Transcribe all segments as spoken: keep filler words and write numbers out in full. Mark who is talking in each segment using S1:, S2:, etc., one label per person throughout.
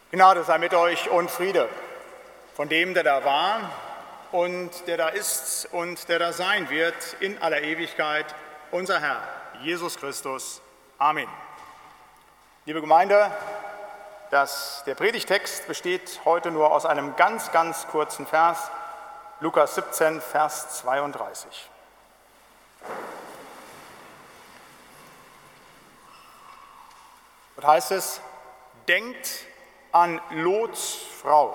S1: Gnade sei mit euch und Friede von dem, der da war und der da ist und der da sein wird in aller Ewigkeit, unser Herr, Jesus Christus. Amen. Liebe Gemeinde, das, der Predigtext besteht heute nur aus einem ganz, ganz kurzen Vers, Lukas siebzehn, Vers zweiunddreißig. Dort heißt es, denkt an Lots Frau.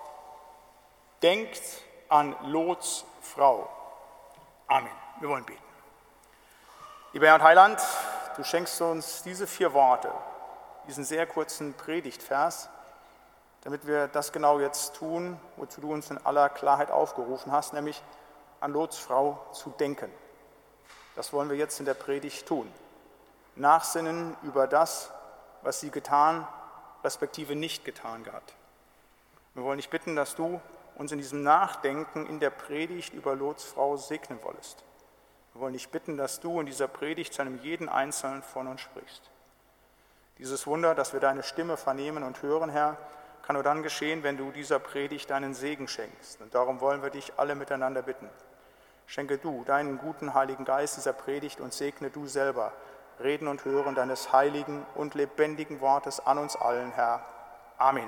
S1: Denkt an Lots Frau. Amen. Wir wollen beten. Lieber Herr und Heiland, du schenkst uns diese vier Worte, diesen sehr kurzen Predigtvers, damit wir das genau jetzt tun, wozu du uns in aller Klarheit aufgerufen hast, nämlich an Lots Frau zu denken. Das wollen wir jetzt in der Predigt tun. Nachsinnen über das, was sie getan, respektive nicht getan hat. Wir wollen dich bitten, dass du uns in diesem Nachdenken in der Predigt über Lots Frau segnen wollest. Wir wollen dich bitten, dass du in dieser Predigt zu einem jeden Einzelnen von uns sprichst. Dieses Wunder, dass wir deine Stimme vernehmen und hören, Herr, kann nur dann geschehen, wenn du dieser Predigt deinen Segen schenkst. Und darum wollen wir dich alle miteinander bitten. Schenke du deinen guten Heiligen Geist dieser Predigt und segne du selber Reden und Hören deines heiligen und lebendigen Wortes an uns allen, Herr. Amen.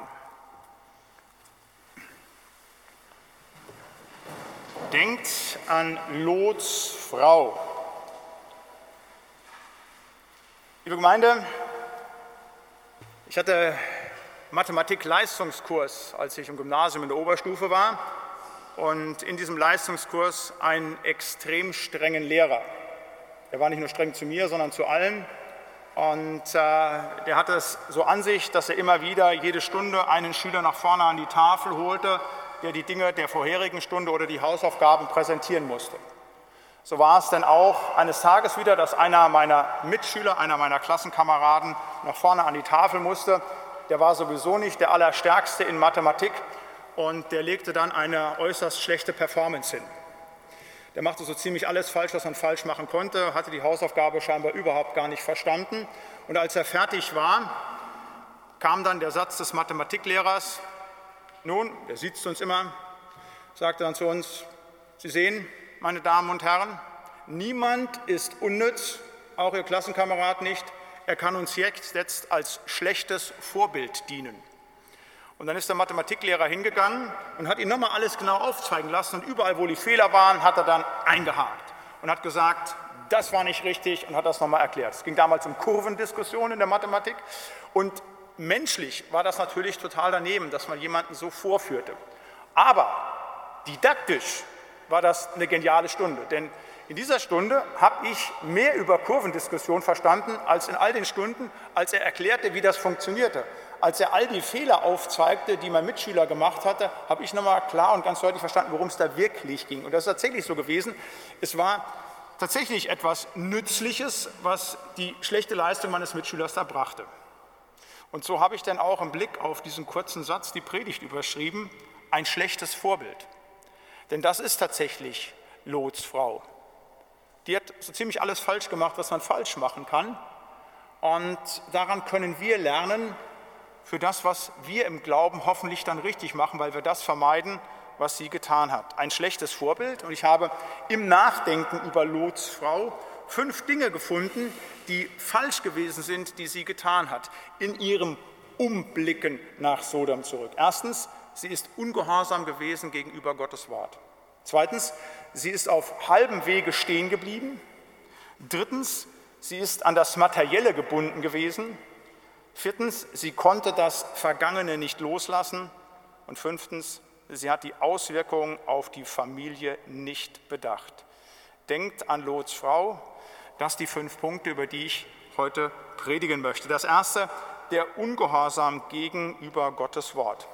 S1: Denkt an Lots Frau. Liebe Gemeinde, ich hatte Mathematik-Leistungskurs, als ich im Gymnasium in der Oberstufe war, und in diesem Leistungskurs einen extrem strengen Lehrer. Er war nicht nur streng zu mir, sondern zu allen. Und äh, der hatte es so an sich, dass er immer wieder jede Stunde einen Schüler nach vorne an die Tafel holte, der die Dinge der vorherigen Stunde oder die Hausaufgaben präsentieren musste. So war es dann auch eines Tages wieder, dass einer meiner Mitschüler, einer meiner Klassenkameraden nach vorne an die Tafel musste. Der war sowieso nicht der Allerstärkste in Mathematik und der legte dann eine äußerst schlechte Performance hin. Der machte so ziemlich alles falsch, was man falsch machen konnte, hatte die Hausaufgabe scheinbar überhaupt gar nicht verstanden. Und als er fertig war, kam dann der Satz des Mathematiklehrers, nun, der sieht zu uns immer, sagte dann zu uns, Sie sehen, meine Damen und Herren, niemand ist unnütz, auch Ihr Klassenkamerad nicht, er kann uns jetzt als schlechtes Vorbild dienen. Und dann ist der Mathematiklehrer hingegangen und hat ihn nochmal alles genau aufzeigen lassen. Und überall, wo die Fehler waren, hat er dann eingehakt und hat gesagt, das war nicht richtig und hat das nochmal erklärt. Es ging damals um Kurvendiskussionen in der Mathematik. Und menschlich war das natürlich total daneben, dass man jemanden so vorführte. Aber didaktisch war das eine geniale Stunde. Denn in dieser Stunde habe ich mehr über Kurvendiskussion verstanden als in all den Stunden, als er erklärte, wie das funktionierte. Als er all die Fehler aufzeigte, die mein Mitschüler gemacht hatte, habe ich nochmal klar und ganz deutlich verstanden, worum es da wirklich ging. Und das ist tatsächlich so gewesen. Es war tatsächlich etwas Nützliches, was die schlechte Leistung meines Mitschülers da brachte. Und so habe ich dann auch im Blick auf diesen kurzen Satz die Predigt überschrieben, ein schlechtes Vorbild. Denn das ist tatsächlich Lots Frau. Die hat so ziemlich alles falsch gemacht, was man falsch machen kann. Und daran können wir lernen, für das, was wir im Glauben hoffentlich dann richtig machen, weil wir das vermeiden, was sie getan hat. Ein schlechtes Vorbild. Und ich habe im Nachdenken über Lots Frau fünf Dinge gefunden, die falsch gewesen sind, die sie getan hat, in ihrem Umblicken nach Sodom zurück. Erstens, sie ist ungehorsam gewesen gegenüber Gottes Wort. Zweitens, sie ist auf halbem Wege stehen geblieben. Drittens, sie ist an das Materielle gebunden gewesen. Viertens, sie konnte das Vergangene nicht loslassen. Und fünftens, sie hat die Auswirkungen auf die Familie nicht bedacht. Denkt an Lots Frau. Das sind die fünf Punkte, über die ich heute predigen möchte. Das erste, der Ungehorsam gegenüber Gottes Wort.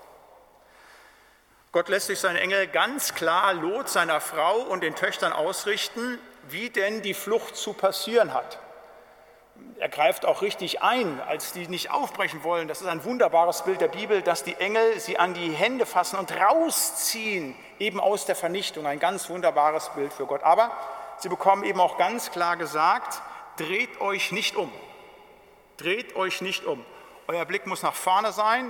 S1: Gott lässt durch seine Engel ganz klar Lot, seiner Frau und den Töchtern ausrichten, wie denn die Flucht zu passieren hat. Er greift auch richtig ein, als die nicht aufbrechen wollen. Das ist ein wunderbares Bild der Bibel, dass die Engel sie an die Hände fassen und rausziehen, eben aus der Vernichtung. Ein ganz wunderbares Bild für Gott. Aber sie bekommen eben auch ganz klar gesagt, dreht euch nicht um. Dreht euch nicht um. Euer Blick muss nach vorne sein.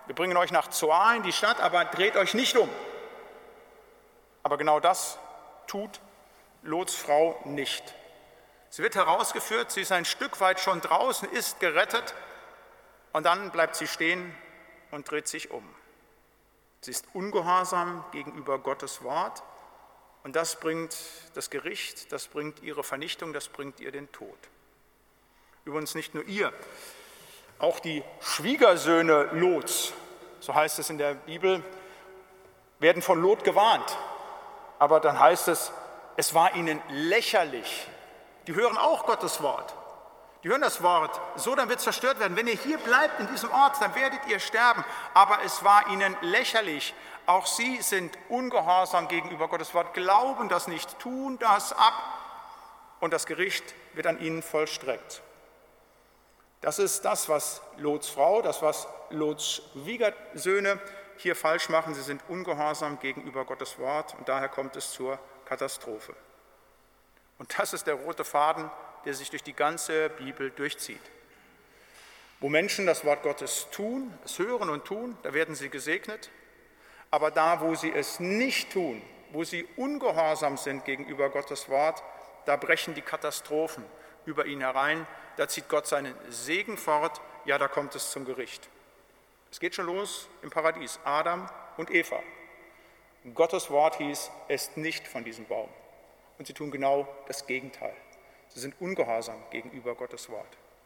S1: wir bringen euch nach Zoar in die Stadt, aber dreht euch nicht um. Aber genau das tut Lots Frau nicht. Sie wird herausgeführt, sie ist ein Stück weit schon draußen, ist gerettet und dann bleibt sie stehen und dreht sich um. Sie ist ungehorsam gegenüber Gottes Wort und das bringt das Gericht, das bringt ihre Vernichtung, das bringt ihr den Tod. Übrigens nicht nur ihr, auch die Schwiegersöhne Lots, so heißt es in der Bibel, werden von Lot gewarnt. Aber dann heißt es, es war ihnen lächerlich. Die hören auch Gottes Wort. Die hören das Wort, so dann wird es zerstört werden. Wenn ihr hier bleibt in diesem Ort, dann werdet ihr sterben. Aber es war ihnen lächerlich. Auch sie sind ungehorsam gegenüber Gottes Wort, glauben das nicht, tun das ab. Und das Gericht wird an ihnen vollstreckt. Das ist das, was Lots Frau, das, was Lots Schwiegersöhne hier falsch machen. Sie sind ungehorsam gegenüber Gottes Wort und daher kommt es zur Katastrophe. Und das ist der rote Faden, der sich durch die ganze Bibel durchzieht. Wo Menschen das Wort Gottes tun, es hören und tun, da werden sie gesegnet. Aber da, wo sie es nicht tun, wo sie ungehorsam sind gegenüber Gottes Wort, da brechen die Katastrophen über ihn herein. Da zieht Gott seinen Segen fort, ja, da kommt es zum Gericht. Es geht schon los im Paradies, Adam und Eva. Gottes Wort hieß, esst nicht von diesem Baum. Und sie tun genau das Gegenteil. Sie sind ungehorsam gegenüber Gottes Wort.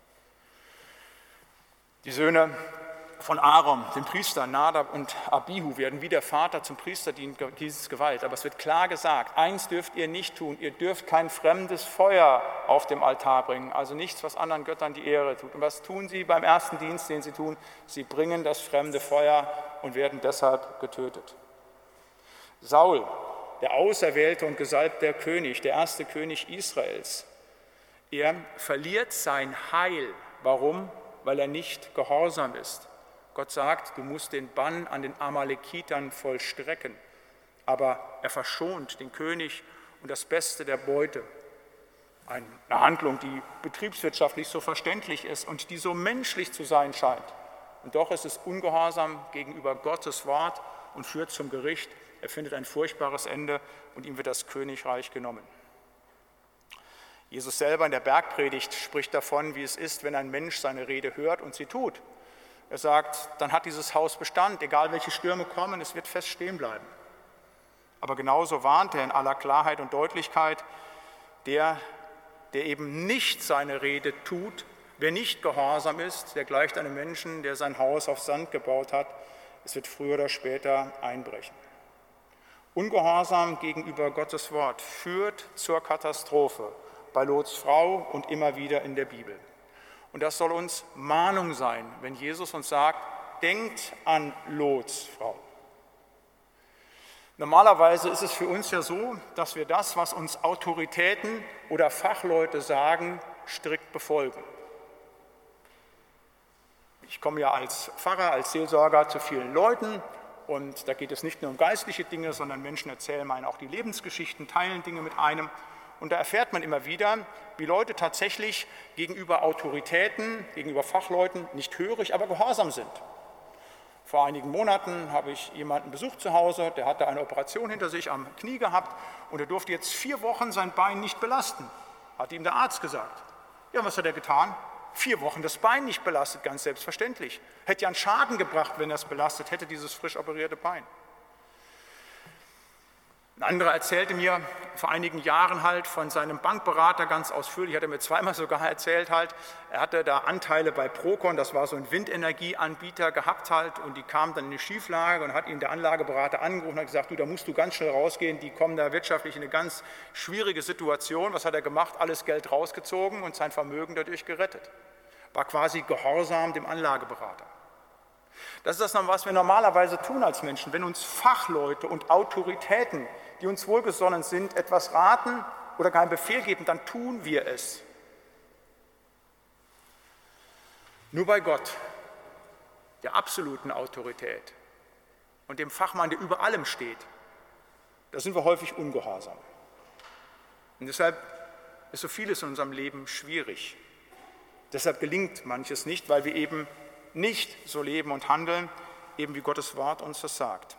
S1: Die Söhne von Aaron, dem Priester Nadab und Abihu, werden wie der Vater zum Priesterdienst geweiht. Aber es wird klar gesagt, eins dürft ihr nicht tun, ihr dürft kein fremdes Feuer auf dem Altar bringen, also nichts, was anderen Göttern die Ehre tut. Und was tun sie beim ersten Dienst, den sie tun? Sie bringen das fremde Feuer und werden deshalb getötet. Saul, der auserwählte und gesalbte König, der erste König Israels, er verliert sein Heil. Warum? Weil er nicht gehorsam ist. Gott sagt, du musst den Bann an den Amalekitern vollstrecken, aber er verschont den König und das Beste der Beute. Eine Handlung, die betriebswirtschaftlich so verständlich ist und die so menschlich zu sein scheint. Und doch ist es ungehorsam gegenüber Gottes Wort und führt zum Gericht. Er findet ein furchtbares Ende und ihm wird das Königreich genommen. Jesus selber in der Bergpredigt spricht davon, wie es ist, wenn ein Mensch seine Rede hört und sie tut. Er sagt, dann hat dieses Haus Bestand, egal welche Stürme kommen, es wird fest stehen bleiben. Aber genauso warnt er in aller Klarheit und Deutlichkeit, der, der eben nicht seine Rede tut, wer nicht gehorsam ist, der gleicht einem Menschen, der sein Haus auf Sand gebaut hat. Es wird früher oder später einbrechen. Ungehorsam gegenüber Gottes Wort führt zur Katastrophe bei Lots Frau und immer wieder in der Bibel. Und das soll uns Mahnung sein, wenn Jesus uns sagt, denkt an Lots Frau. Normalerweise ist es für uns ja so, dass wir das, was uns Autoritäten oder Fachleute sagen, strikt befolgen. Ich komme ja als Pfarrer, als Seelsorger zu vielen Leuten und da geht es nicht nur um geistliche Dinge, sondern Menschen erzählen einem auch die Lebensgeschichten, teilen Dinge mit einem. Und da erfährt man immer wieder, wie Leute tatsächlich gegenüber Autoritäten, gegenüber Fachleuten nicht hörig, aber gehorsam sind. Vor einigen Monaten habe ich jemanden besucht zu Hause, der hatte eine Operation hinter sich am Knie gehabt und er durfte jetzt vier Wochen sein Bein nicht belasten, hat ihm der Arzt gesagt. Ja, was hat er getan? Vier Wochen das Bein nicht belastet, ganz selbstverständlich. Hätte ja einen Schaden gebracht, wenn er es belastet hätte, dieses frisch operierte Bein. Ein anderer erzählte mir vor einigen Jahren halt von seinem Bankberater ganz ausführlich, hat er mir zweimal sogar erzählt halt, er hatte da Anteile bei Procon, das war so ein Windenergieanbieter gehabt halt und die kamen dann in eine Schieflage und hat ihn der Anlageberater angerufen und hat gesagt, du, da musst du ganz schnell rausgehen, die kommen da wirtschaftlich in eine ganz schwierige Situation. Was hat er gemacht? Alles Geld rausgezogen und sein Vermögen dadurch gerettet. War quasi gehorsam dem Anlageberater. Das ist das, was wir normalerweise tun als Menschen, wenn uns Fachleute und Autoritäten, die uns wohlgesonnen sind, etwas raten oder keinen Befehl geben, dann tun wir es. Nur bei Gott, der absoluten Autorität und dem Fachmann, der über allem steht, da sind wir häufig ungehorsam. Und deshalb ist so vieles in unserem Leben schwierig. Deshalb gelingt manches nicht, weil wir eben nicht so leben und handeln, eben wie Gottes Wort uns das sagt.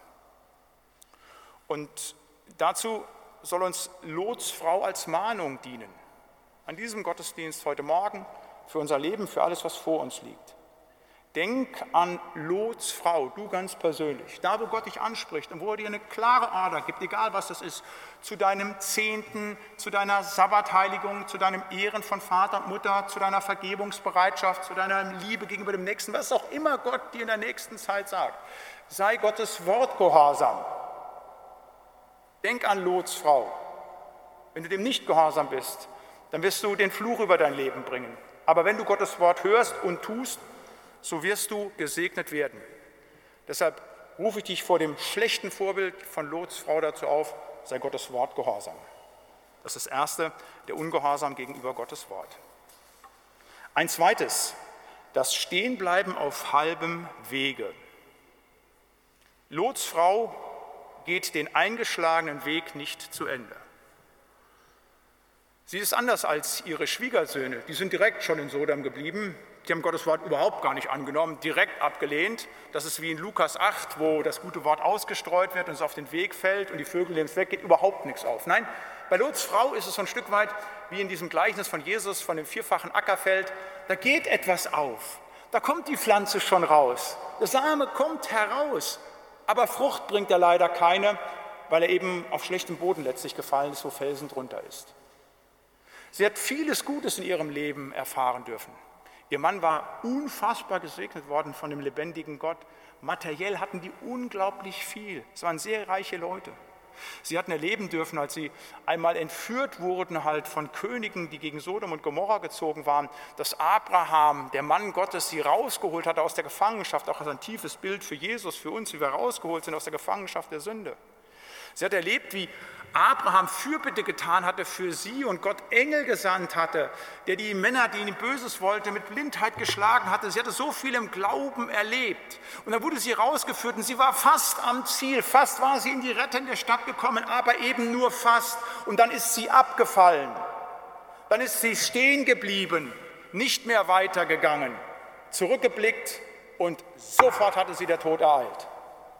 S1: Und dazu soll uns Lots Frau als Mahnung dienen. An diesem Gottesdienst heute Morgen, für unser Leben, für alles, was vor uns liegt. Denk an Lots Frau, du ganz persönlich, da wo Gott dich anspricht und wo er dir eine klare Ader gibt, egal was das ist, zu deinem Zehnten, zu deiner Sabbatheiligung, zu deinem Ehren von Vater und Mutter, zu deiner Vergebungsbereitschaft, zu deiner Liebe gegenüber dem Nächsten, was auch immer Gott dir in der nächsten Zeit sagt. Sei Gottes Wort gehorsam. Denk an Lots Frau. Wenn du dem nicht gehorsam bist, dann wirst du den Fluch über dein Leben bringen. Aber wenn du Gottes Wort hörst und tust, so wirst du gesegnet werden. Deshalb rufe ich dich vor dem schlechten Vorbild von Lots Frau dazu auf, sei Gottes Wort gehorsam. Das ist das Erste, der Ungehorsam gegenüber Gottes Wort. Ein zweites, das Stehenbleiben auf halbem Wege. Lots Frau geht den eingeschlagenen Weg nicht zu Ende. Sie ist anders als ihre Schwiegersöhne, die sind direkt schon in Sodom geblieben. Die haben Gottes Wort überhaupt gar nicht angenommen, direkt abgelehnt. Das ist wie in Lukas acht, wo das gute Wort ausgestreut wird und es auf den Weg fällt und die Vögel nehmen es weg, geht überhaupt nichts auf. Nein, bei Lots Frau ist es so ein Stück weit wie in diesem Gleichnis von Jesus, von dem vierfachen Ackerfeld. Da geht etwas auf, da kommt die Pflanze schon raus, der Same kommt heraus, aber Frucht bringt er leider keine, weil er eben auf schlechtem Boden letztlich gefallen ist, wo Felsen drunter ist. Sie hat vieles Gutes in ihrem Leben erfahren dürfen. Ihr Mann war unfassbar gesegnet worden von dem lebendigen Gott. Materiell hatten die unglaublich viel. Es waren sehr reiche Leute. Sie hatten erleben dürfen, als sie einmal entführt wurden halt von Königen, die gegen Sodom und Gomorra gezogen waren, dass Abraham, der Mann Gottes, sie rausgeholt hatte aus der Gefangenschaft, auch als ein tiefes Bild für Jesus, für uns, wie wir rausgeholt sind aus der Gefangenschaft der Sünde. Sie hat erlebt, wie Abraham Fürbitte getan hatte für sie und Gott Engel gesandt hatte, der die Männer, die ihm Böses wollte, mit Blindheit geschlagen hatte. Sie hatte so viel im Glauben erlebt. Und dann wurde sie rausgeführt und sie war fast am Ziel. Fast war sie in die rettende Stadt gekommen, aber eben nur fast. Und dann ist sie abgefallen. Dann ist sie stehen geblieben, nicht mehr weitergegangen, zurückgeblickt und sofort hatte sie der Tod ereilt.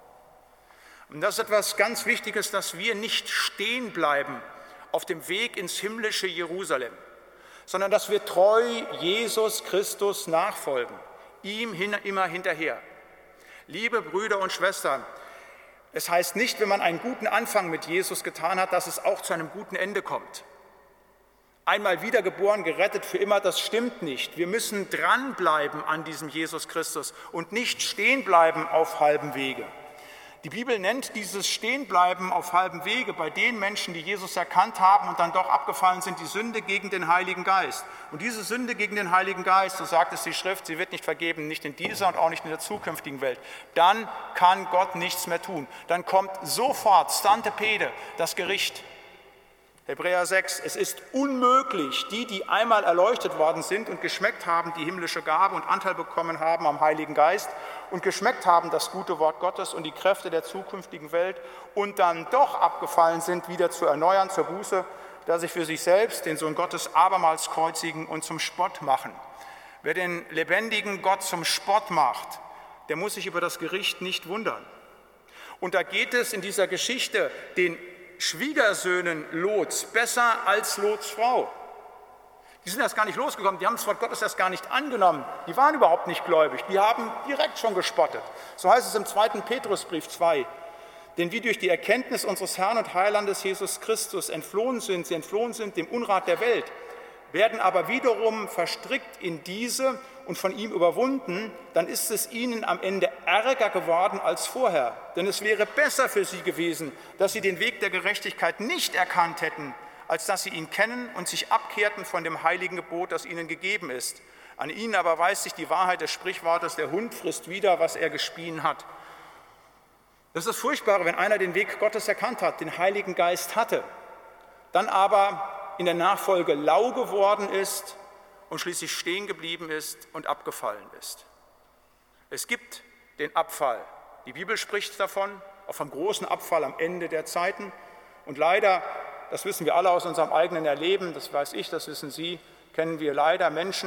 S1: Und das ist etwas ganz Wichtiges, dass wir nicht stehen bleiben auf dem Weg ins himmlische Jerusalem, sondern dass wir treu Jesus Christus nachfolgen, ihm immer hinterher. Liebe Brüder und Schwestern, es heißt nicht, wenn man einen guten Anfang mit Jesus getan hat, dass es auch zu einem guten Ende kommt. Einmal wiedergeboren, gerettet für immer, das stimmt nicht. Wir müssen dranbleiben an diesem Jesus Christus und nicht stehen bleiben auf halbem Wege. Die Bibel nennt dieses Stehenbleiben auf halbem Wege bei den Menschen, die Jesus erkannt haben und dann doch abgefallen sind, die Sünde gegen den Heiligen Geist. Und diese Sünde gegen den Heiligen Geist, so sagt es die Schrift, sie wird nicht vergeben, nicht in dieser und auch nicht in der zukünftigen Welt. Dann kann Gott nichts mehr tun. Dann kommt sofort, stante pede, das Gericht. Hebräer sechs, es ist unmöglich, die, die einmal erleuchtet worden sind und geschmeckt haben, die himmlische Gabe und Anteil bekommen haben am Heiligen Geist und geschmeckt haben, das gute Wort Gottes und die Kräfte der zukünftigen Welt und dann doch abgefallen sind, wieder zu erneuern zur Buße, da sie für sich selbst den Sohn Gottes abermals kreuzigen und zum Spott machen. Wer den lebendigen Gott zum Spott macht, der muss sich über das Gericht nicht wundern. Und da geht es in dieser Geschichte den Schwiegersöhnen Lots besser als Lots Frau. Die sind erst gar nicht losgekommen, die haben das Wort Gottes erst gar nicht angenommen, die waren überhaupt nicht gläubig, die haben direkt schon gespottet. So heißt es im zweiten Petrusbrief zwei, denn wie durch die Erkenntnis unseres Herrn und Heilandes Jesus Christus entflohen sind, sie entflohen sind dem Unrat der Welt, werden aber wiederum verstrickt in diese und von ihm überwunden, dann ist es ihnen am Ende ärger geworden als vorher. Denn es wäre besser für sie gewesen, dass sie den Weg der Gerechtigkeit nicht erkannt hätten, als dass sie ihn kennen und sich abkehrten von dem heiligen Gebot, das ihnen gegeben ist. An ihnen aber erweist sich die Wahrheit des Sprichwortes, der Hund frisst wieder, was er gespien hat. Das ist das Furchtbare, wenn einer den Weg Gottes erkannt hat, den Heiligen Geist hatte, dann aber in der Nachfolge lau geworden ist und schließlich stehen geblieben ist und abgefallen ist. Es gibt den Abfall. Die Bibel spricht davon, auch vom großen Abfall am Ende der Zeiten. Und leider, das wissen wir alle aus unserem eigenen Erleben, das weiß ich, das wissen Sie, kennen wir leider Menschen,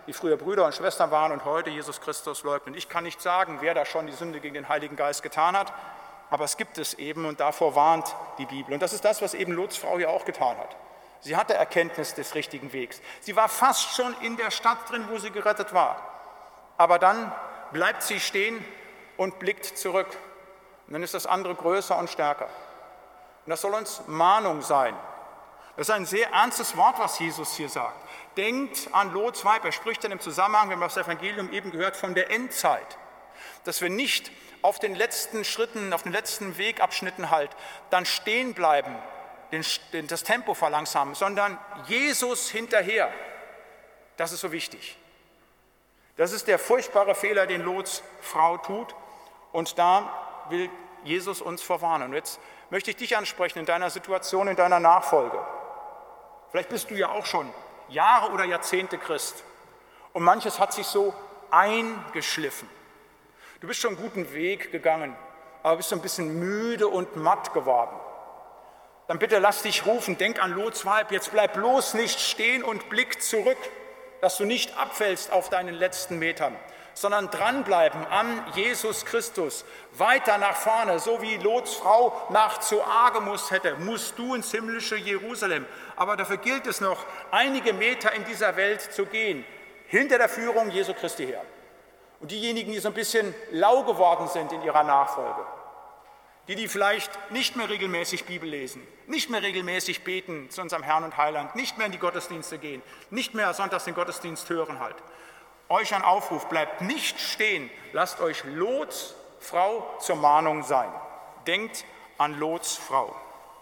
S1: die früher Brüder und Schwestern waren und heute Jesus Christus leugnen. Ich kann nicht sagen, wer da schon die Sünde gegen den Heiligen Geist getan hat, aber es gibt es eben und davor warnt die Bibel. Und das ist das, was eben Lots Frau hier auch getan hat. Sie hatte Erkenntnis des richtigen Wegs. Sie war fast schon in der Stadt drin, wo sie gerettet war. Aber dann bleibt sie stehen und blickt zurück. Und dann ist das andere größer und stärker. Und das soll uns Mahnung sein. Das ist ein sehr ernstes Wort, was Jesus hier sagt. Denkt an Lots Weib. Er spricht dann im Zusammenhang, wir haben das Evangelium eben gehört, von der Endzeit. Dass wir nicht auf den letzten Schritten, auf den letzten Wegabschnitten halt dann stehen bleiben, den, den, das Tempo verlangsamen, sondern Jesus hinterher. Das ist so wichtig. Das ist der furchtbare Fehler, den Lots Frau tut. Und da will Jesus uns vorwarnen. Und jetzt möchte ich dich ansprechen in deiner Situation, in deiner Nachfolge. Vielleicht bist du ja auch schon Jahre oder Jahrzehnte Christ. Und manches hat sich so eingeschliffen. Du bist schon einen guten Weg gegangen, aber bist so ein bisschen müde und matt geworden. Dann bitte lass dich rufen, denk an Lots Weib, jetzt bleib bloß nicht stehen und blick zurück, dass du nicht abfällst auf deinen letzten Metern, sondern dranbleiben an Jesus Christus, weiter nach vorne, so wie Lots Frau nach Zoar gemusst hätte, musst du ins himmlische Jerusalem. Aber dafür gilt es noch, einige Meter in dieser Welt zu gehen, hinter der Führung Jesu Christi her. Und diejenigen, die so ein bisschen lau geworden sind in ihrer Nachfolge, die, die vielleicht nicht mehr regelmäßig Bibel lesen, nicht mehr regelmäßig beten zu unserem Herrn und Heiland, nicht mehr in die Gottesdienste gehen, nicht mehr sonntags den Gottesdienst hören halt. Euch ein Aufruf, bleibt nicht stehen, lasst euch Lots Frau zur Mahnung sein. Denkt an Lots Frau.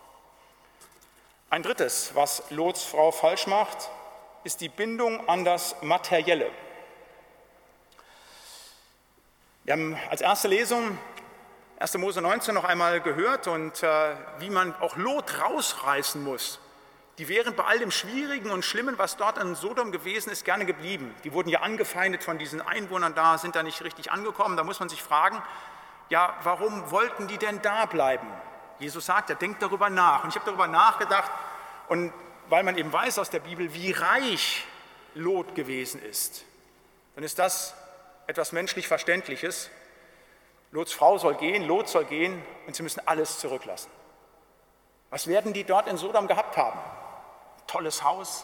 S1: Ein drittes, was Lots Frau falsch macht, ist die Bindung an das Materielle. Wir haben als erste Lesung erste Mose neunzehn noch einmal gehört und äh, wie man auch Lot rausreißen muss. Die wären bei all dem Schwierigen und Schlimmen, was dort in Sodom gewesen ist, gerne geblieben. Die wurden ja angefeindet von diesen Einwohnern da, sind da nicht richtig angekommen. Da muss man sich fragen, ja, warum wollten die denn da bleiben? Jesus sagt, er denkt darüber nach. Und ich habe darüber nachgedacht, und weil man eben weiß aus der Bibel, wie reich Lot gewesen ist, dann ist das etwas menschlich Verständliches. Lots Frau soll gehen, Lot soll gehen und sie müssen alles zurücklassen. Was werden die dort in Sodom gehabt haben? Tolles Haus,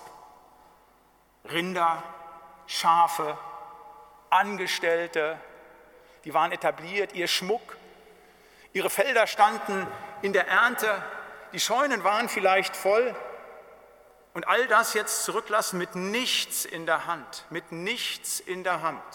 S1: Rinder, Schafe, Angestellte, die waren etabliert, ihr Schmuck, ihre Felder standen in der Ernte, die Scheunen waren vielleicht voll und all das jetzt zurücklassen mit nichts in der Hand, mit nichts in der Hand.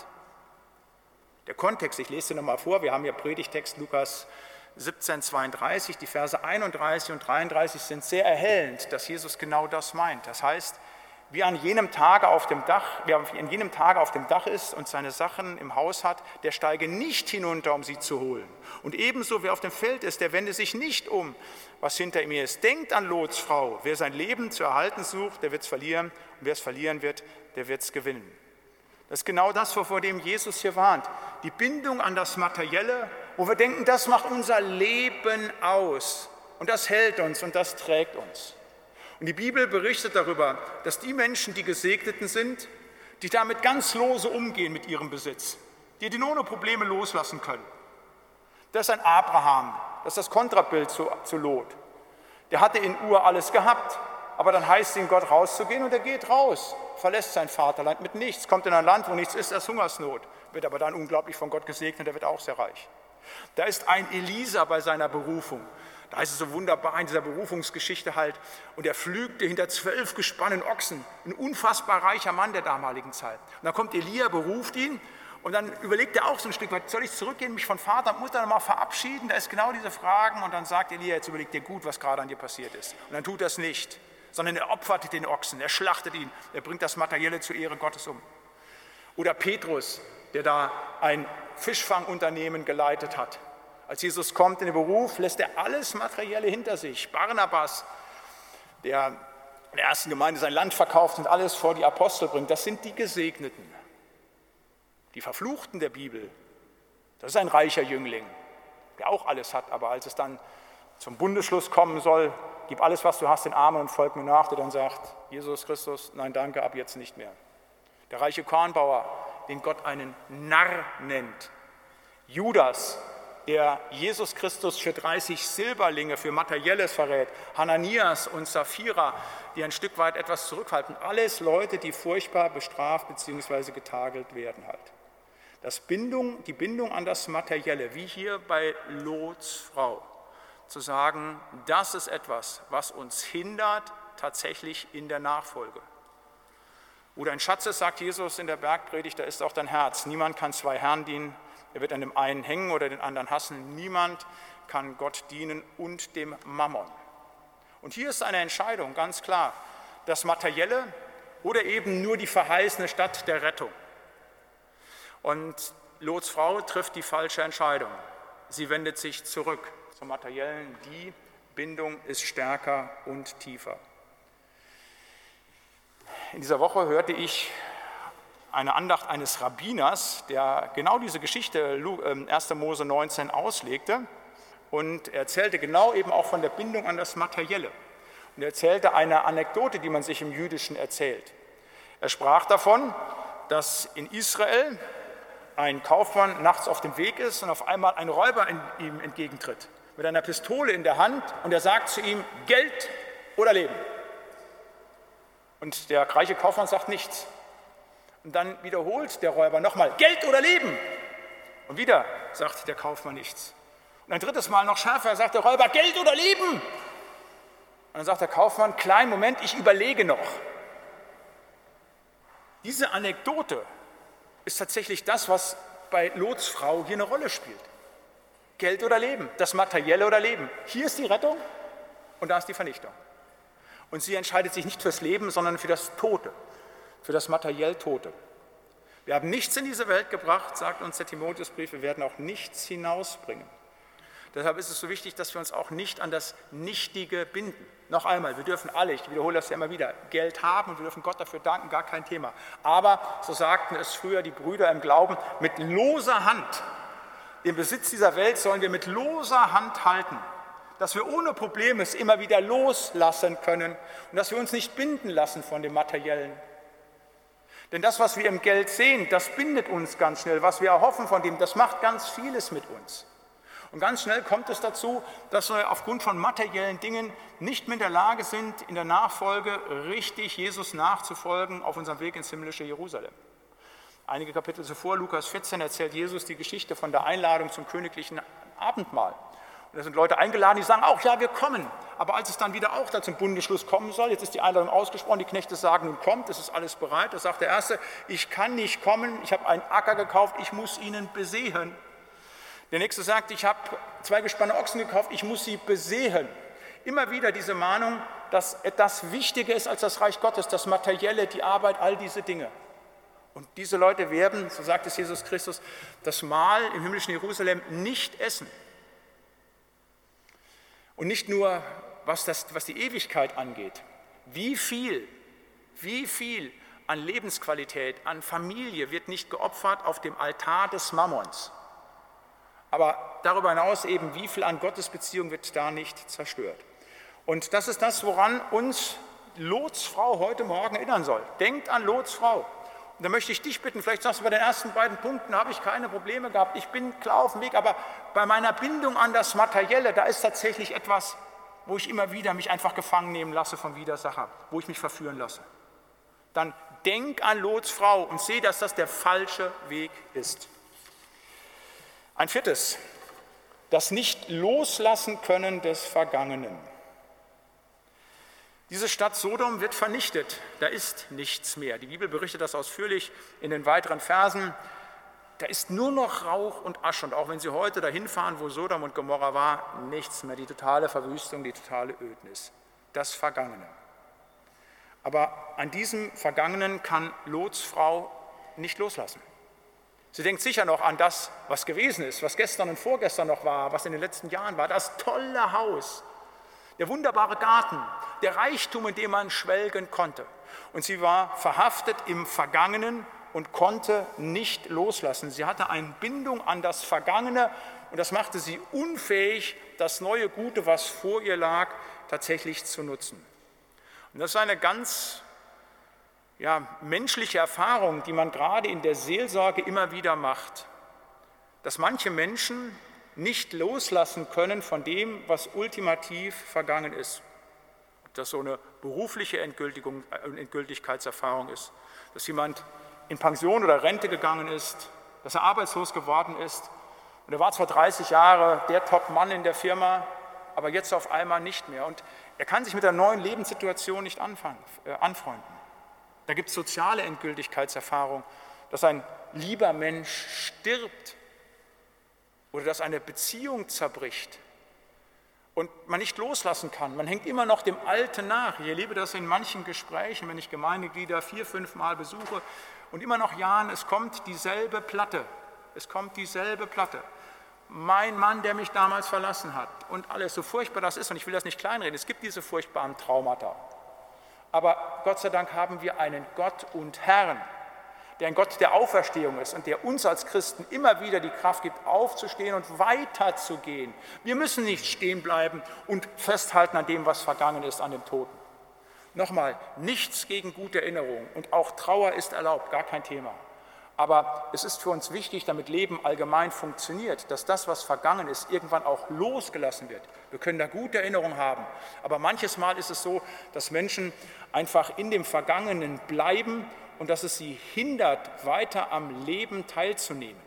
S1: Der Kontext, ich lese dir nochmal vor, wir haben hier Predigtext Lukas siebzehn, zweiunddreißig, die Verse einunddreißig und dreiunddreißig sind sehr erhellend, dass Jesus genau das meint. Das heißt, wie an jenem Tage auf dem Dach, wer an jenem Tage auf dem Dach ist und seine Sachen im Haus hat, der steige nicht hinunter, um sie zu holen. Und ebenso, wer auf dem Feld ist, der wende sich nicht um, was hinter ihm ist. Denkt an Lots Frau, wer sein Leben zu erhalten sucht, der wird es verlieren, und wer es verlieren wird, der wird es gewinnen. Das ist genau das, vor dem Jesus hier warnt. Die Bindung an das Materielle, wo wir denken, das macht unser Leben aus. Und das hält uns und das trägt uns. Und die Bibel berichtet darüber, dass die Menschen, die Gesegneten sind, die damit ganz lose umgehen mit ihrem Besitz, die den ohne Probleme loslassen können. Das ist ein Abraham, das ist das Kontrabild zu, zu Lot. Der hatte in Ur alles gehabt, aber dann heißt es ihm, Gott rauszugehen und er geht raus, verlässt sein Vaterland mit nichts, kommt in ein Land, wo nichts ist, das ist Hungersnot, wird aber dann unglaublich von Gott gesegnet, er wird auch sehr reich. Da ist ein Elisa bei seiner Berufung, da ist es so wunderbar in dieser Berufungsgeschichte halt, und er pflügte hinter zwölf gespannen Ochsen, ein unfassbar reicher Mann der damaligen Zeit. Und dann kommt Elia, beruft ihn, und dann überlegt er auch so ein Stück weit, soll ich zurückgehen, mich von Vater, muss er nochmal verabschieden, da ist genau diese Fragen, und dann sagt Elia, jetzt überleg dir gut, was gerade an dir passiert ist. Und dann tut er es nicht, sondern er opfert den Ochsen, er schlachtet ihn, er bringt das Materielle zur Ehre Gottes um. Oder Petrus, der da ein Fischfangunternehmen geleitet hat. Als Jesus kommt in den Beruf, lässt er alles Materielle hinter sich. Barnabas, der in der ersten Gemeinde sein Land verkauft und alles vor die Apostel bringt, das sind die Gesegneten. Die Verfluchten der Bibel, das ist ein reicher Jüngling, der auch alles hat, aber als es dann zum Bundesschluss kommen soll, gib alles, was du hast, den Armen und folg mir nach, der dann sagt, Jesus Christus, nein, danke, ab jetzt nicht mehr. Der reiche Kornbauer, den Gott einen Narr nennt. Judas, der Jesus Christus für dreißig Silberlinge, für Materielles verrät. Hananias und Sapphira, die ein Stück weit etwas zurückhalten. Alles Leute, die furchtbar bestraft bzw. getadelt werden halt. Das Bindung, die Bindung an das Materielle, wie hier bei Lots Frau, zu sagen, das ist etwas, was uns hindert tatsächlich in der Nachfolge. Wo dein Schatz ist, sagt Jesus in der Bergpredigt, da ist auch dein Herz. Niemand kann zwei Herren dienen, er wird an dem einen hängen oder den anderen hassen. Niemand kann Gott dienen und dem Mammon. Und hier ist eine Entscheidung, ganz klar, das Materielle oder eben nur die verheißene Stadt der Rettung. Und Lots Frau trifft die falsche Entscheidung. Sie wendet sich zurück zum Materiellen. Die Bindung ist stärker und tiefer. In dieser Woche hörte ich eine Andacht eines Rabbiners, der genau diese Geschichte erster Mose neunzehn auslegte und er erzählte genau eben auch von der Bindung an das Materielle. Und er erzählte eine Anekdote, die man sich im Jüdischen erzählt. Er sprach davon, dass in Israel ein Kaufmann nachts auf dem Weg ist und auf einmal ein Räuber ihm entgegentritt, mit einer Pistole in der Hand und er sagt zu ihm, Geld oder Leben. Und der reiche Kaufmann sagt nichts. Und dann wiederholt der Räuber nochmal, Geld oder Leben. Und wieder sagt der Kaufmann nichts. Und ein drittes Mal noch schärfer sagt der Räuber, Geld oder Leben. Und dann sagt der Kaufmann, kleinen Moment, ich überlege noch. Diese Anekdote ist tatsächlich das, was bei Lots Frau hier eine Rolle spielt. Geld oder Leben, das Materielle oder Leben. Hier ist die Rettung und da ist die Vernichtung. Und sie entscheidet sich nicht fürs Leben, sondern für das Tote, für das materiell Tote. Wir haben nichts in diese Welt gebracht, sagt uns der Timotheusbrief, wir werden auch nichts hinausbringen. Deshalb ist es so wichtig, dass wir uns auch nicht an das Nichtige binden. Noch einmal, wir dürfen alle, ich wiederhole das ja immer wieder, Geld haben und wir dürfen Gott dafür danken, gar kein Thema. Aber, so sagten es früher die Brüder im Glauben, mit loser Hand, den Besitz dieser Welt sollen wir mit loser Hand halten, dass wir ohne Probleme es immer wieder loslassen können und dass wir uns nicht binden lassen von dem Materiellen. Denn das, was wir im Geld sehen, das bindet uns ganz schnell. Was wir erhoffen von dem, das macht ganz vieles mit uns. Und ganz schnell kommt es dazu, dass wir aufgrund von materiellen Dingen nicht mehr in der Lage sind, in der Nachfolge richtig Jesus nachzufolgen auf unserem Weg ins himmlische Jerusalem. Einige Kapitel zuvor, Lukas vierzehn, erzählt Jesus die Geschichte von der Einladung zum königlichen Abendmahl. Und da sind Leute eingeladen, die sagen auch, ja, wir kommen. Aber als es dann wieder auch da zum Bundesschluss kommen soll, jetzt ist die Einladung ausgesprochen, die Knechte sagen, nun kommt, es ist alles bereit. Da sagt der Erste, ich kann nicht kommen, ich habe einen Acker gekauft, ich muss ihn besehen. Der Nächste sagt, ich habe zwei gespannte Ochsen gekauft, ich muss sie besehen. Immer wieder diese Mahnung, dass etwas wichtiger ist als das Reich Gottes, das Materielle, die Arbeit, all diese Dinge. Und diese Leute werden, so sagt es Jesus Christus, das Mahl im himmlischen Jerusalem nicht essen. Und nicht nur, was, das, was die Ewigkeit angeht. Wie viel, wie viel an Lebensqualität, an Familie wird nicht geopfert auf dem Altar des Mammons. Aber darüber hinaus eben, wie viel an Gottesbeziehung wird da nicht zerstört. Und das ist das, woran uns Lots Frau heute Morgen erinnern soll. Denkt an Lots Frau. Und da möchte ich dich bitten, vielleicht sagst du, bei den ersten beiden Punkten habe ich keine Probleme gehabt, ich bin klar auf dem Weg, aber bei meiner Bindung an das Materielle, da ist tatsächlich etwas, wo ich immer wieder mich einfach gefangen nehmen lasse vom Widersacher, wo ich mich verführen lasse. Dann denk an Lots Frau und seh, dass das der falsche Weg ist. Ein viertes, das Nicht-Loslassen können des Vergangenen. Diese Stadt Sodom wird vernichtet, da ist nichts mehr. Die Bibel berichtet das ausführlich in den weiteren Versen. Da ist nur noch Rauch und Asche und auch wenn Sie heute dahin fahren, wo Sodom und Gomorra war, nichts mehr, die totale Verwüstung, die totale Ödnis, das Vergangene. Aber an diesem Vergangenen kann Lots Frau nicht loslassen. Sie denkt sicher noch an das, was gewesen ist, was gestern und vorgestern noch war, was in den letzten Jahren war, das tolle Haus, der wunderbare Garten, der Reichtum, in dem man schwelgen konnte. Und sie war verhaftet im Vergangenen und konnte nicht loslassen. Sie hatte eine Bindung an das Vergangene und das machte sie unfähig, das neue Gute, was vor ihr lag, tatsächlich zu nutzen. Und das ist eine ganz ja, menschliche Erfahrung, die man gerade in der Seelsorge immer wieder macht, dass manche Menschen nicht loslassen können von dem, was ultimativ vergangen ist. Dass so eine berufliche Endgültigung, Endgültigkeitserfahrung ist, dass jemand in Pension oder Rente gegangen ist, dass er arbeitslos geworden ist und er war zwar dreißig Jahre der Top-Mann in der Firma, aber jetzt auf einmal nicht mehr und er kann sich mit der neuen Lebenssituation nicht anfangen, äh, anfreunden. Da gibt es soziale Endgültigkeitserfahrung, dass ein lieber Mensch stirbt oder dass eine Beziehung zerbricht und man nicht loslassen kann. Man hängt immer noch dem Alten nach. Ich erlebe das in manchen Gesprächen, wenn ich Gemeindeglieder vier, fünf Mal besuche und immer noch Jahren, es kommt dieselbe Platte. Es kommt dieselbe Platte. Mein Mann, der mich damals verlassen hat und alles, so furchtbar das ist, und ich will das nicht kleinreden, es gibt diese furchtbaren Traumata. Aber Gott sei Dank haben wir einen Gott und Herrn, der ein Gott der Auferstehung ist und der uns als Christen immer wieder die Kraft gibt, aufzustehen und weiterzugehen. Wir müssen nicht stehen bleiben und festhalten an dem, was vergangen ist, an dem Toten. Nochmal, nichts gegen gute Erinnerungen und auch Trauer ist erlaubt, gar kein Thema. Aber es ist für uns wichtig, damit Leben allgemein funktioniert, dass das, was vergangen ist, irgendwann auch losgelassen wird. Wir können da gute Erinnerungen haben, aber manches Mal ist es so, dass Menschen einfach in dem Vergangenen bleiben und dass es sie hindert, weiter am Leben teilzunehmen.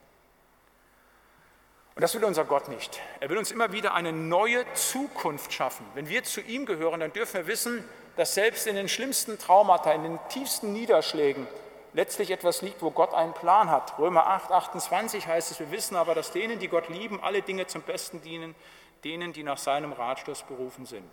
S1: Und das will unser Gott nicht. Er will uns immer wieder eine neue Zukunft schaffen. Wenn wir zu ihm gehören, dann dürfen wir wissen, dass selbst in den schlimmsten Traumata, in den tiefsten Niederschlägen letztlich etwas liegt, wo Gott einen Plan hat. Römer acht, achtundzwanzig heißt es, wir wissen aber, dass denen, die Gott lieben, alle Dinge zum Besten dienen, denen, die nach seinem Ratschluss berufen sind.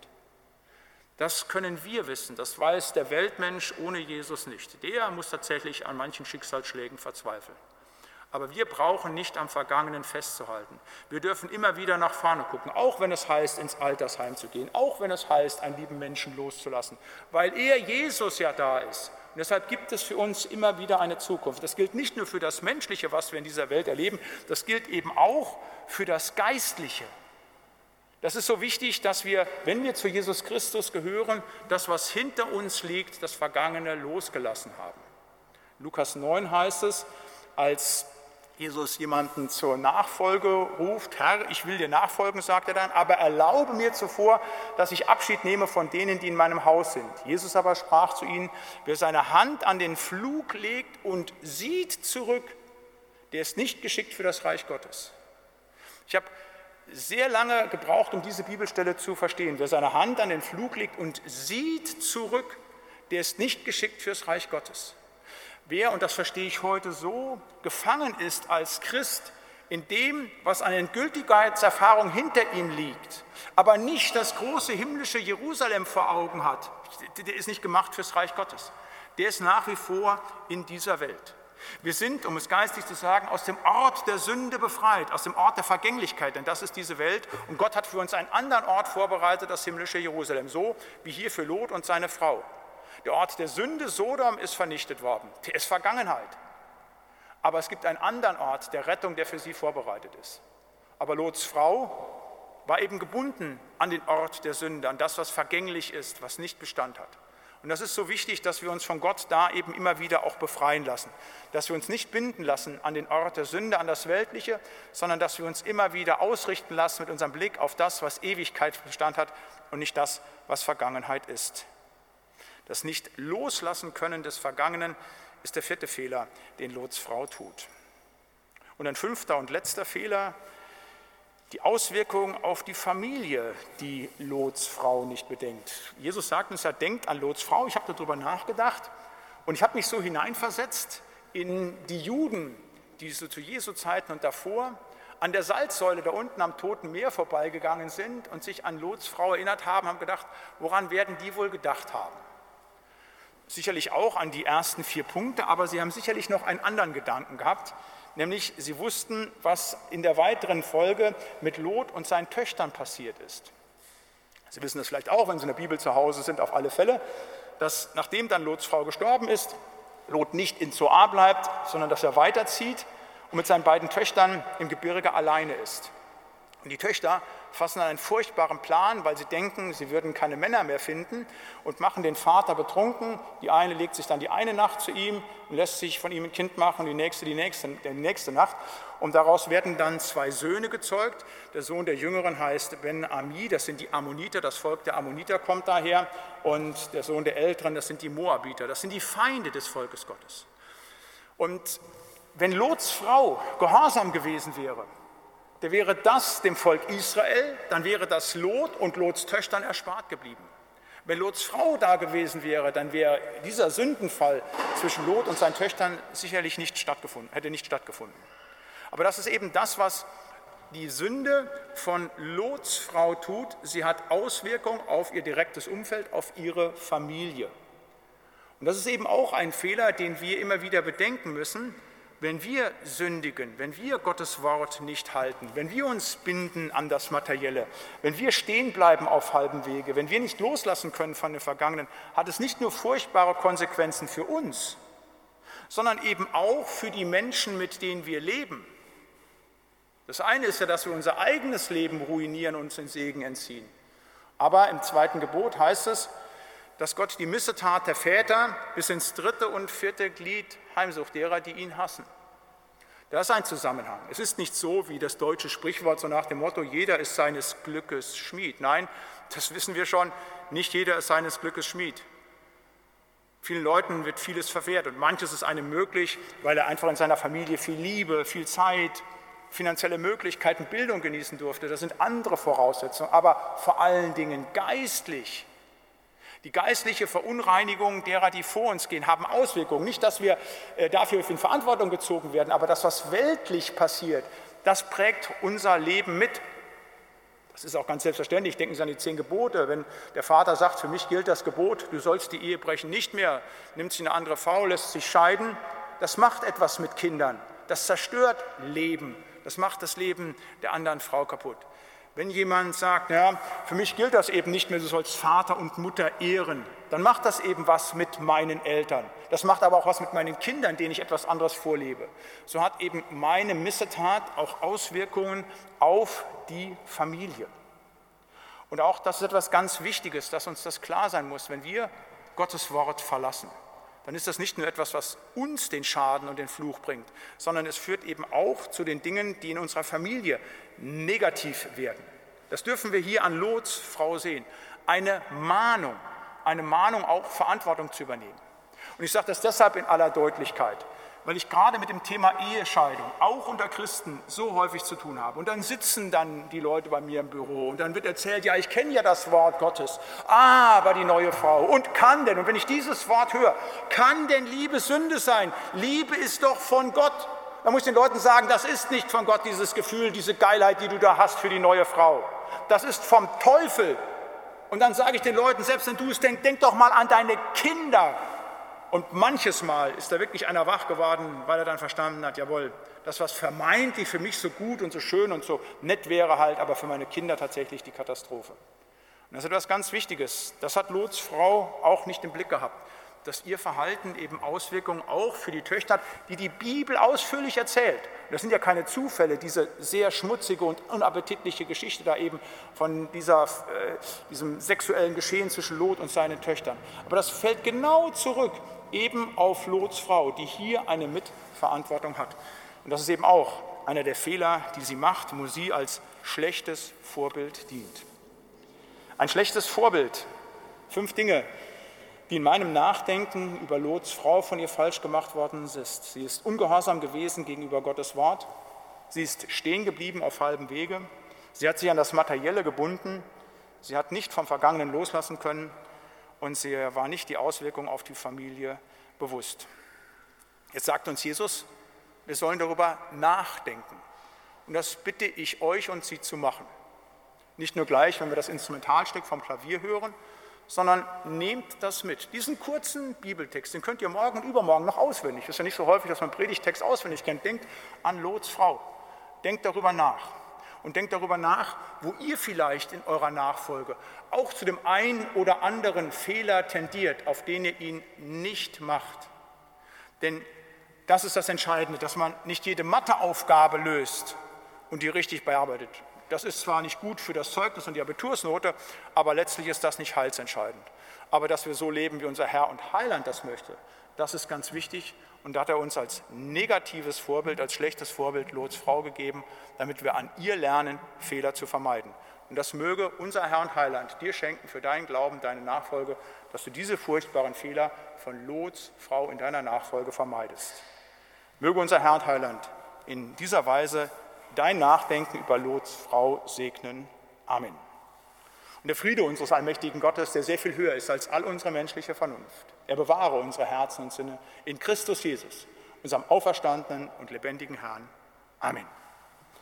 S1: Das können wir wissen, das weiß der Weltmensch ohne Jesus nicht. Der muss tatsächlich an manchen Schicksalsschlägen verzweifeln. Aber wir brauchen nicht am Vergangenen festzuhalten. Wir dürfen immer wieder nach vorne gucken, auch wenn es heißt, ins Altersheim zu gehen, auch wenn es heißt, einen lieben Menschen loszulassen, weil er, Jesus, ja da ist. Und deshalb gibt es für uns immer wieder eine Zukunft. Das gilt nicht nur für das Menschliche, was wir in dieser Welt erleben, das gilt eben auch für das Geistliche. Das ist so wichtig, dass wir, wenn wir zu Jesus Christus gehören, das, was hinter uns liegt, das Vergangene losgelassen haben. Lukas neun heißt es, als Jesus jemanden zur Nachfolge ruft, Herr, ich will dir nachfolgen, sagt er dann, aber erlaube mir zuvor, dass ich Abschied nehme von denen, die in meinem Haus sind. Jesus aber sprach zu ihnen, wer seine Hand an den Pflug legt und sieht zurück, der ist nicht geschickt für das Reich Gottes. Ich habe sehr lange gebraucht, um diese Bibelstelle zu verstehen. Wer seine Hand an den Pflug legt und sieht zurück, der ist nicht geschickt fürs Reich Gottes. Wer, und das verstehe ich heute so, gefangen ist als Christ in dem, was an Endgültigkeitserfahrung hinter ihm liegt, aber nicht das große himmlische Jerusalem vor Augen hat, der ist nicht gemacht fürs Reich Gottes. Der ist nach wie vor in dieser Welt. Wir sind, um es geistig zu sagen, aus dem Ort der Sünde befreit, aus dem Ort der Vergänglichkeit, denn das ist diese Welt. Und Gott hat für uns einen anderen Ort vorbereitet, das himmlische Jerusalem, so wie hier für Lot und seine Frau. Der Ort der Sünde, Sodom, ist vernichtet worden. Der ist Vergangenheit. Aber es gibt einen anderen Ort der Rettung, der für sie vorbereitet ist. Aber Lots Frau war eben gebunden an den Ort der Sünde, an das, was vergänglich ist, was nicht Bestand hat. Und das ist so wichtig, dass wir uns von Gott da eben immer wieder auch befreien lassen. Dass wir uns nicht binden lassen an den Ort der Sünde, an das Weltliche, sondern dass wir uns immer wieder ausrichten lassen mit unserem Blick auf das, was Ewigkeit Bestand hat und nicht das, was Vergangenheit ist. Das Nicht-Loslassen können des Vergangenen ist der vierte Fehler, den Lots Frau tut. Und ein fünfter und letzter Fehler, die Auswirkungen auf die Familie, die Lots Frau nicht bedenkt. Jesus sagt uns ja, denkt an Lots Frau. Ich habe darüber nachgedacht und ich habe mich so hineinversetzt in die Juden, die so zu Jesu Zeiten und davor an der Salzsäule da unten am Toten Meer vorbeigegangen sind und sich an Lots Frau erinnert haben, haben gedacht, woran werden die wohl gedacht haben? Sicherlich auch an die ersten vier Punkte, aber sie haben sicherlich noch einen anderen Gedanken gehabt, nämlich sie wussten, was in der weiteren Folge mit Lot und seinen Töchtern passiert ist. Sie wissen das vielleicht auch, wenn Sie in der Bibel zu Hause sind, auf alle Fälle, dass nachdem dann Lots Frau gestorben ist, Lot nicht in Zoar bleibt, sondern dass er weiterzieht und mit seinen beiden Töchtern im Gebirge alleine ist. Und die Töchter fassen einen furchtbaren Plan, weil sie denken, sie würden keine Männer mehr finden und machen den Vater betrunken. Die eine legt sich dann die eine Nacht zu ihm und lässt sich von ihm ein Kind machen, die nächste die nächste, die nächste Nacht. Und daraus werden dann zwei Söhne gezeugt. Der Sohn der Jüngeren heißt Ben-Ami, das sind die Ammoniter, das Volk der Ammoniter kommt daher. Und der Sohn der Älteren, das sind die Moabiter, das sind die Feinde des Volkes Gottes. Und wenn Lots Frau gehorsam gewesen wäre, dann wäre das dem Volk Israel, dann wäre das Lot und Lots Töchtern erspart geblieben. Wenn Lots Frau da gewesen wäre, dann wäre dieser Sündenfall zwischen Lot und seinen Töchtern sicherlich nicht stattgefunden, hätte nicht stattgefunden. Aber das ist eben das, was die Sünde von Lots Frau tut. Sie hat Auswirkungen auf ihr direktes Umfeld, auf ihre Familie. Und das ist eben auch ein Fehler, den wir immer wieder bedenken müssen. Wenn wir sündigen, wenn wir Gottes Wort nicht halten, wenn wir uns binden an das Materielle, wenn wir stehen bleiben auf halbem Wege, wenn wir nicht loslassen können von dem Vergangenen, hat es nicht nur furchtbare Konsequenzen für uns, sondern eben auch für die Menschen, mit denen wir leben. Das eine ist ja, dass wir unser eigenes Leben ruinieren und uns den Segen entziehen. Aber im zweiten Gebot heißt es, dass Gott die Missetat der Väter bis ins dritte und vierte Glied heimsucht, derer, die ihn hassen. Da ist ein Zusammenhang. Es ist nicht so wie das deutsche Sprichwort, so nach dem Motto, jeder ist seines Glückes Schmied. Nein, das wissen wir schon, nicht jeder ist seines Glückes Schmied. Vielen Leuten wird vieles verwehrt und manches ist einem möglich, weil er einfach in seiner Familie viel Liebe, viel Zeit, finanzielle Möglichkeiten, Bildung genießen durfte. Das sind andere Voraussetzungen, aber vor allen Dingen geistlich. Die geistliche Verunreinigung derer, die vor uns gehen, haben Auswirkungen. Nicht, dass wir dafür in Verantwortung gezogen werden, aber das, was weltlich passiert, das prägt unser Leben mit. Das ist auch ganz selbstverständlich. Denken Sie an die zehn Gebote. Wenn der Vater sagt, für mich gilt das Gebot, du sollst die Ehe brechen, nicht mehr, nimmt sich eine andere Frau, lässt sich scheiden, das macht etwas mit Kindern. Das zerstört Leben. Das macht das Leben der anderen Frau kaputt. Wenn jemand sagt, ja, für mich gilt das eben nicht mehr, du sollst Vater und Mutter ehren, dann macht das eben was mit meinen Eltern. Das macht aber auch was mit meinen Kindern, denen ich etwas anderes vorlebe. So hat eben meine Missetat auch Auswirkungen auf die Familie. Und auch das ist etwas ganz Wichtiges, dass uns das klar sein muss, wenn wir Gottes Wort verlassen. Dann ist das nicht nur etwas, was uns den Schaden und den Fluch bringt, sondern es führt eben auch zu den Dingen, die in unserer Familie negativ werden. Das dürfen wir hier an Lots Frau sehen. Eine Mahnung, eine Mahnung auch Verantwortung zu übernehmen. Und ich sage das deshalb in aller Deutlichkeit, weil ich gerade mit dem Thema Ehescheidung auch unter Christen so häufig zu tun habe. Und dann sitzen dann die Leute bei mir im Büro und dann wird erzählt, ja, ich kenne ja das Wort Gottes, aber die neue Frau. Und kann denn, und wenn ich dieses Wort höre, kann denn Liebe Sünde sein? Liebe ist doch von Gott. Da muss ich den Leuten sagen, das ist nicht von Gott, dieses Gefühl, diese Geilheit, die du da hast für die neue Frau. Das ist vom Teufel. Und dann sage ich den Leuten, selbst wenn du es denkst, denk doch mal an deine Kinder. Und manches Mal ist da wirklich einer wach geworden, weil er dann verstanden hat, jawohl, das, was vermeintlich für mich so gut und so schön und so nett wäre halt, aber für meine Kinder tatsächlich die Katastrophe. Und das ist etwas ganz Wichtiges. Das hat Lots Frau auch nicht im Blick gehabt, dass ihr Verhalten eben Auswirkungen auch für die Töchter hat, die die Bibel ausführlich erzählt. Und das sind ja keine Zufälle, diese sehr schmutzige und unappetitliche Geschichte da eben von dieser, äh, diesem sexuellen Geschehen zwischen Lot und seinen Töchtern. Aber das fällt genau zurück eben auf Lots Frau, die hier eine Mitverantwortung hat. Und das ist eben auch einer der Fehler, die sie macht, wo sie als schlechtes Vorbild dient. Ein schlechtes Vorbild. Fünf Dinge, die in meinem Nachdenken über Lots Frau von ihr falsch gemacht worden ist. Sie ist ungehorsam gewesen gegenüber Gottes Wort. Sie ist stehen geblieben auf halbem Wege. Sie hat sich an das Materielle gebunden. Sie hat nicht vom Vergangenen loslassen können. Und sie war nicht die Auswirkung auf die Familie bewusst. Jetzt sagt uns Jesus, wir sollen darüber nachdenken. Und das bitte ich euch und Sie zu machen. Nicht nur gleich, wenn wir das Instrumentalstück vom Klavier hören, sondern nehmt das mit. Diesen kurzen Bibeltext, den könnt ihr morgen und übermorgen noch auswendig. Es ist ja nicht so häufig, dass man Predigtext auswendig kennt. Denkt an Lots Frau. Denkt darüber nach. Und denkt darüber nach, wo ihr vielleicht in eurer Nachfolge auch zu dem einen oder anderen Fehler tendiert, auf den ihr ihn nicht macht. Denn das ist das Entscheidende, dass man nicht jede Matheaufgabe löst und die richtig bearbeitet. das ist zwar nicht gut für das Zeugnis und die Abitursnote, aber letztlich ist das nicht heilsentscheidend. Aber dass wir so leben, wie unser Herr und Heiland das möchte, das ist ganz wichtig. Und da hat er uns als negatives Vorbild, als schlechtes Vorbild Lots Frau gegeben, damit wir an ihr lernen, Fehler zu vermeiden. Und das möge unser Herr und Heiland dir schenken für deinen Glauben, deine Nachfolge, dass du diese furchtbaren Fehler von Lots Frau in deiner Nachfolge vermeidest. Möge unser Herr und Heiland in dieser Weise dein Nachdenken über Lots Frau segnen. Amen. Und der Friede unseres allmächtigen Gottes, der sehr viel höher ist als all unsere menschliche Vernunft, er bewahre unsere Herzen und Sinne in Christus Jesus, unserem auferstandenen und lebendigen Herrn. Amen.